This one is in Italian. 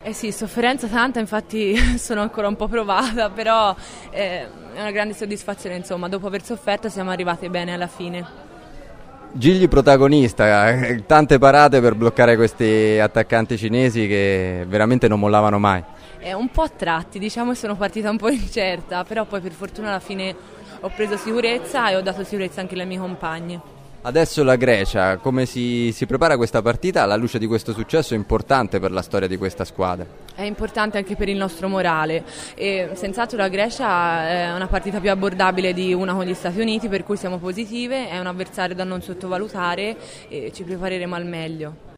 Eh sì, sofferenza tanta, infatti sono ancora un po' provata, però è una grande soddisfazione, insomma, dopo aver sofferto siamo arrivate bene alla fine. Gigli protagonista, tante parate per bloccare questi attaccanti cinesi che veramente non mollavano mai. È un po' a tratti, diciamo che sono partita un po' incerta, però poi per fortuna alla fine ho preso sicurezza e ho dato sicurezza anche alle mie compagne. Adesso la Grecia, come si prepara questa partita alla luce di questo successo importante per la storia di questa squadra? È importante anche per il nostro morale e senz'altro la Grecia è una partita più abbordabile di una con gli Stati Uniti, per cui siamo positive, è un avversario da non sottovalutare e ci prepareremo al meglio.